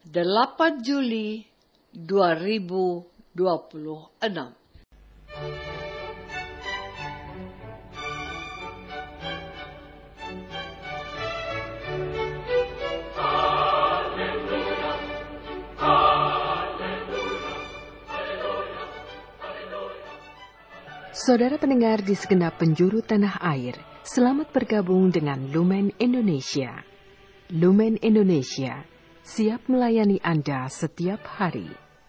8 Juli 2026. Saudara pendengar di segenap penjuru tanah air, selamat bergabung dengan Lumen Indonesia. Lumen Indonesia siap melayani Anda setiap hari.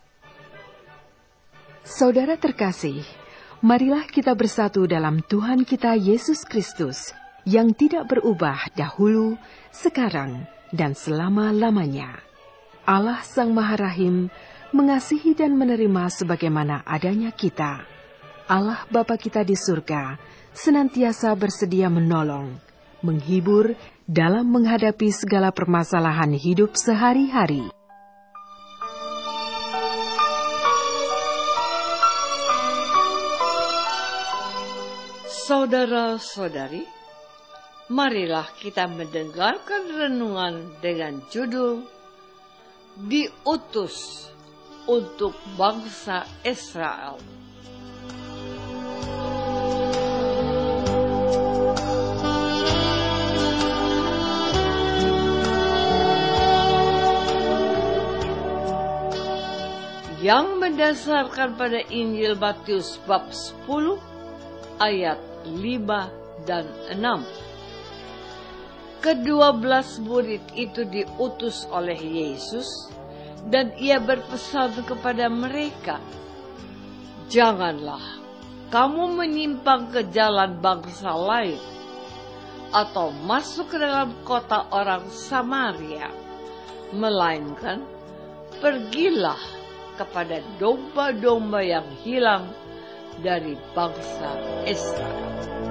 Saudara terkasih, marilah kita bersatu dalam Tuhan kita Yesus Kristus yang tidak berubah dahulu, sekarang, dan selama-lamanya. Allah Sang Maha Rahim mengasihi dan menerima sebagaimana adanya kita. Allah Bapa kita di surga senantiasa bersedia menolong, menghibur dalam menghadapi segala permasalahan hidup sehari-hari. Saudara-saudari, marilah kita mendengarkan renungan dengan judul Diutus untuk Bangsa Israel. Yang mendasarkan pada Injil Matius bab 10 ayat 5 dan 6. Kedua-belas murid itu diutus oleh Yesus dan ia berpesan kepada mereka, "Janganlah kamu menyimpang ke jalan bangsa lain atau masuk ke dalam kota orang Samaria, melainkan pergilah kepada domba-domba yang hilang dari bangsa Israel.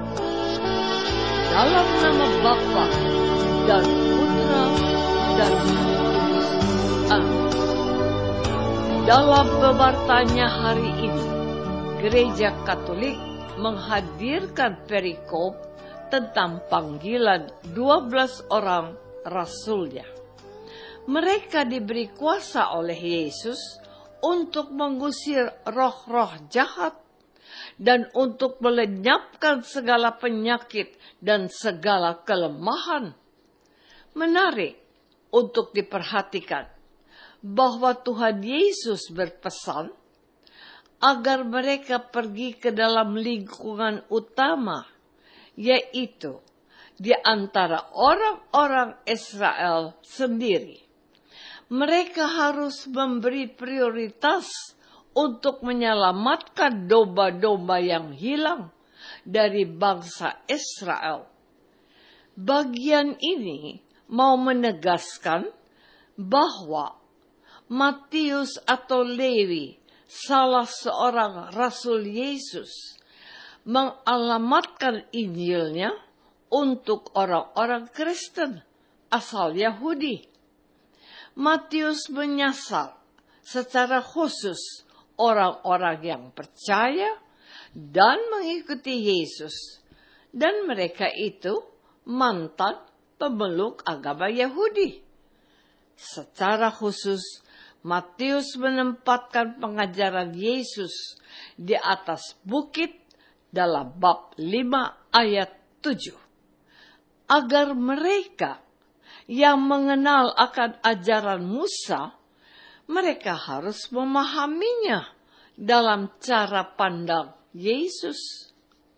Dalam nama Bapa dan Putra dan Roh Kudus. Amin." Dalam pewartanya hari ini, Gereja Katolik menghadirkan perikop tentang panggilan 12 orang rasulnya. Mereka diberi kuasa oleh Yesus untuk mengusir roh-roh jahat dan untuk melenyapkan segala penyakit dan segala kelemahan. Menarik untuk diperhatikan bahwa Tuhan Yesus berpesan agar mereka pergi ke dalam lingkungan utama, yaitu di antara orang-orang Israel sendiri. Mereka harus memberi prioritas untuk menyelamatkan domba-domba yang hilang dari bangsa Israel. Bagian ini mau menegaskan bahwa Matius atau Lewi, salah seorang rasul Yesus, mengalamatkan Injilnya untuk orang-orang Kristen asal Yahudi. Matius menyasar secara khusus orang-orang yang percaya dan mengikuti Yesus, dan mereka itu mantan pemeluk agama Yahudi. Secara khusus, Matius menempatkan pengajaran Yesus di atas bukit dalam bab 5 ayat 7, agar mereka yang mengenal akan ajaran Musa, mereka harus memahaminya dalam cara pandang Yesus.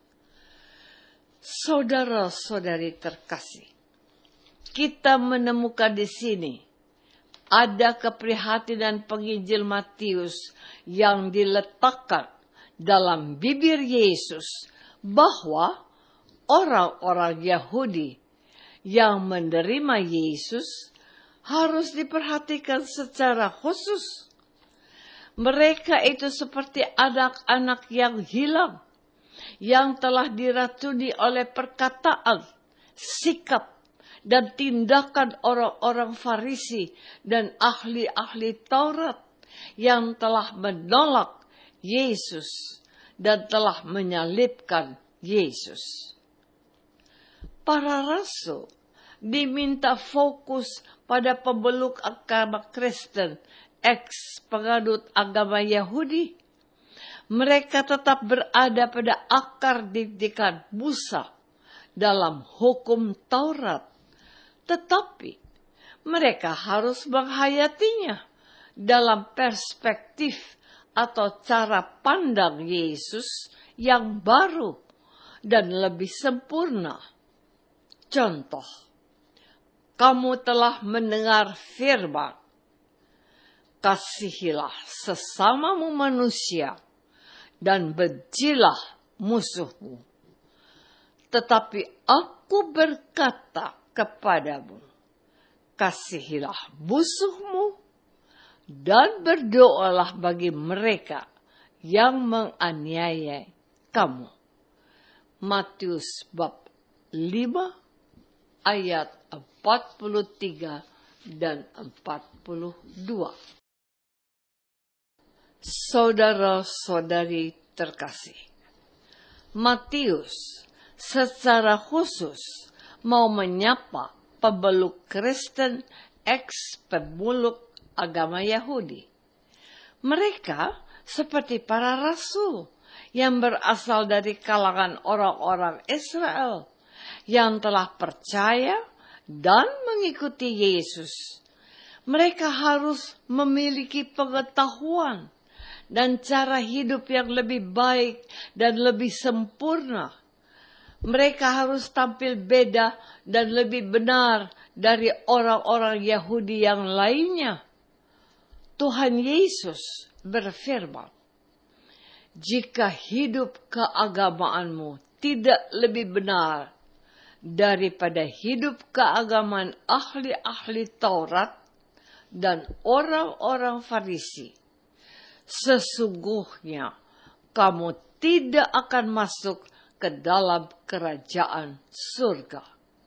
Saudara-saudari terkasih, kita menemukan di sini ada keprihatinan penginjil Matius yang diletakkan dalam bibir Yesus bahwa orang-orang Yahudi yang menerima Yesus harus diperhatikan secara khusus. Mereka itu seperti anak-anak yang hilang, yang telah diracuni oleh perkataan, sikap, dan tindakan orang-orang Farisi dan ahli-ahli Taurat yang telah menolak Yesus dan telah menyalibkan Yesus. Para rasul diminta fokus pada pemeluk agama Kristen, penganut agama Yahudi. Mereka tetap berada pada akar didikan Musa dalam hukum Taurat. Tetapi mereka harus menghayatinya dalam perspektif atau cara pandang Yesus yang baru dan lebih sempurna. Contoh, kamu telah mendengar firman, kasihilah sesamamu manusia dan bencilah musuhmu. Tetapi aku berkata kepadamu, kasihilah musuhmu dan berdoalah bagi mereka yang menganiaya kamu. Matius bab 5 ayat 43 dan 42. Saudara-saudari terkasih, Matius secara khusus mau menyapa pemeluk Kristen pemeluk agama Yahudi. Mereka seperti para rasul yang berasal dari kalangan orang-orang Israel yang telah percaya dan mengikuti Yesus. Mereka harus memiliki pengetahuan dan cara hidup yang lebih baik dan lebih sempurna. Mereka harus tampil beda dan lebih benar dari orang-orang Yahudi yang lainnya. Tuhan Yesus berfirman, jika hidup keagamaanmu tidak lebih benar daripada hidup keagamaan ahli-ahli Taurat dan orang-orang Farisi, sesungguhnya kamu tidak akan masuk ke dalam kerajaan surga.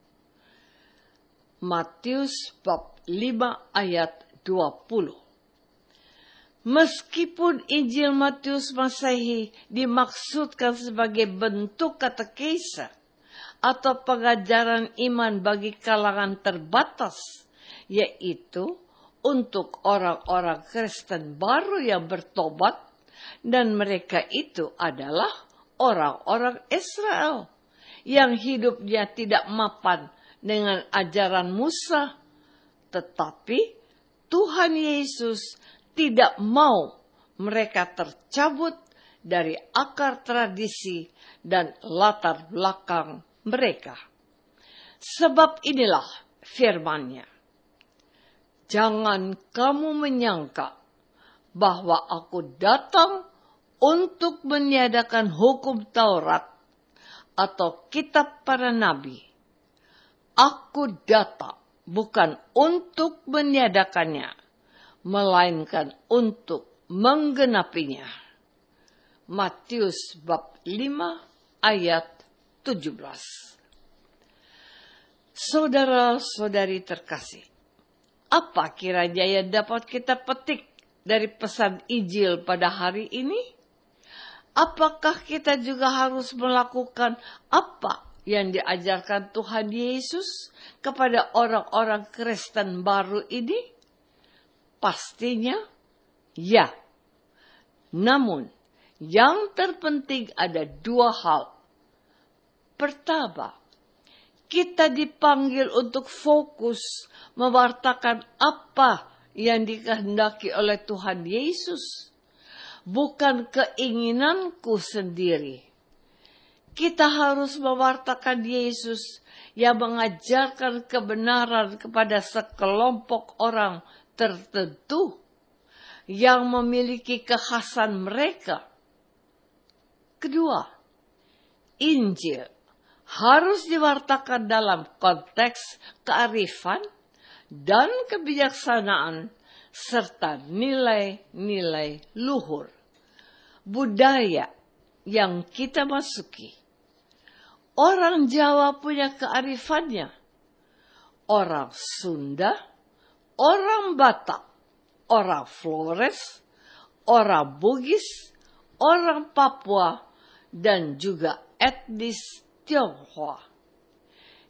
Matius bab 5 ayat 20. Meskipun Injil Matius Masehi dimaksudkan sebagai bentuk katekese atau pengajaran iman bagi kalangan terbatas, yaitu untuk orang-orang Kristen baru yang bertobat, dan mereka itu adalah orang-orang Israel yang hidupnya tidak mapan dengan ajaran Musa. Tetapi Tuhan Yesus tidak mau mereka tercabut dari akar tradisi dan latar belakang mereka. Sebab inilah firman-Nya, jangan kamu menyangka bahwa aku datang untuk meniadakan hukum Taurat atau kitab para nabi. Aku datang bukan untuk meniadakannya, melainkan untuk menggenapinya. Matius bab 5 ayat 17. Saudara-saudari terkasih, apa kiranya yang dapat kita petik dari pesan Injil pada hari ini? Apakah kita juga harus melakukan apa yang diajarkan Tuhan Yesus kepada orang-orang Kristen baru ini? Pastinya ya. Namun, yang terpenting ada dua hal. Pertama, kita dipanggil untuk fokus mewartakan apa yang dikehendaki oleh Tuhan Yesus, bukan keinginanku sendiri. Kita harus mewartakan Yesus yang mengajarkan kebenaran kepada sekelompok orang tertentu yang memiliki kekhasan mereka. Kedua, Injil harus diwartakan dalam konteks kearifan dan kebijaksanaan serta nilai-nilai luhur budaya yang kita masuki. Orang Jawa punya kearifannya, orang Sunda, orang Batak, orang Flores, orang Bugis, orang Papua, dan juga etnis Tionghoa.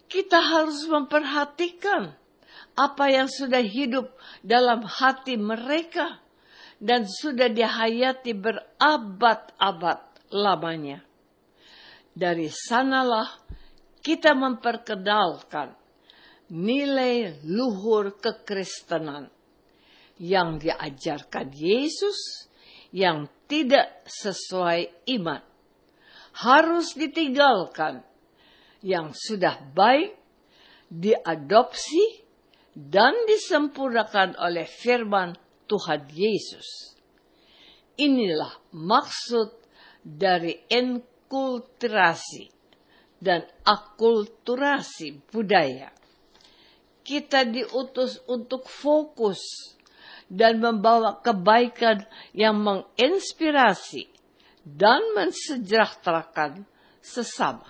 kita harus memperhatikan apa yang sudah hidup dalam hati mereka dan sudah dihayati berabad-abad lamanya. Dari sanalah kita memperkenalkan nilai luhur kekristenan yang diajarkan Yesus yang tidak sesuai iman. Harus ditinggalkan. Yang sudah baik, diadopsi, dan disempurnakan oleh firman Tuhan Yesus. Inilah maksud dari enkulturasi dan akulturasi budaya. Kita diutus untuk fokus dan membawa kebaikan yang menginspirasi dan mensejahterakan sesama.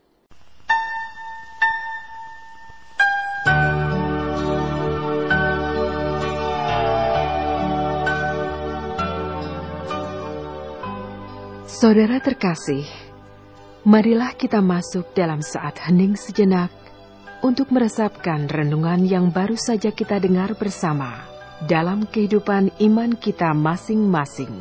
Saudara terkasih, marilah kita masuk dalam saat hening sejenak untuk meresapkan renungan yang baru saja kita dengar bersama dalam kehidupan iman kita masing-masing.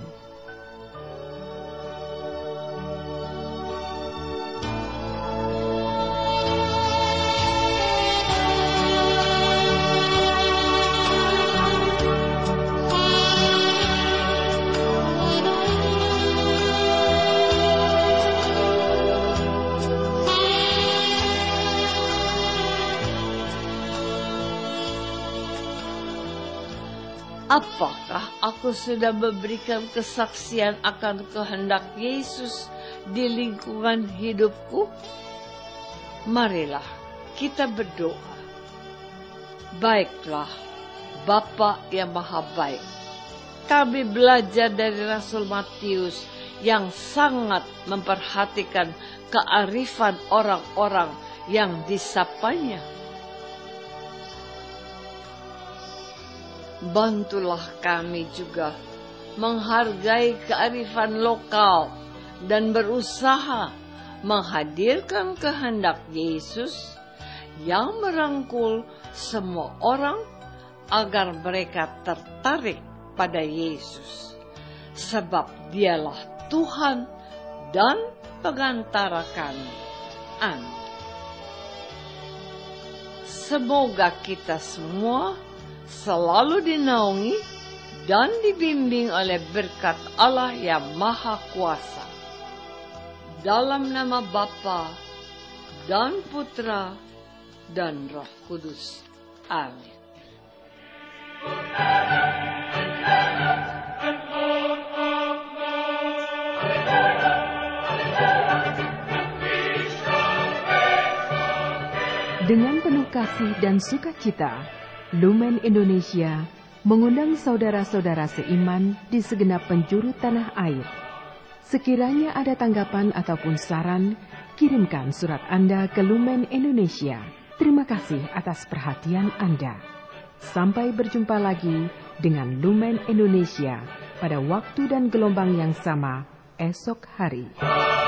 Apakah aku sudah memberikan kesaksian akan kehendak Yesus di lingkungan hidupku? Marilah kita berdoa. Baiklah, Bapa yang Maha Baik, kami belajar dari Rasul Matius yang sangat memperhatikan kearifan orang-orang yang disapanya. Bantulah kami juga menghargai kearifan lokal dan berusaha menghadirkan kehendak Yesus yang merangkul semua orang agar mereka tertarik pada Yesus, sebab Dialah Tuhan dan pengantara kami. Amin. Semoga kita semua selalu dinaungi dan dibimbing oleh berkat Allah yang Maha Kuasa. Dalam nama Bapa dan Putra dan Roh Kudus. Amin. Dengan penuh kasih dan sukacita, Lumen Indonesia mengundang saudara-saudara seiman di segenap penjuru tanah air. Sekiranya ada tanggapan ataupun saran, kirimkan surat Anda ke Lumen Indonesia. Terima kasih atas perhatian Anda. Sampai berjumpa lagi dengan Lumen Indonesia pada waktu dan gelombang yang sama esok hari.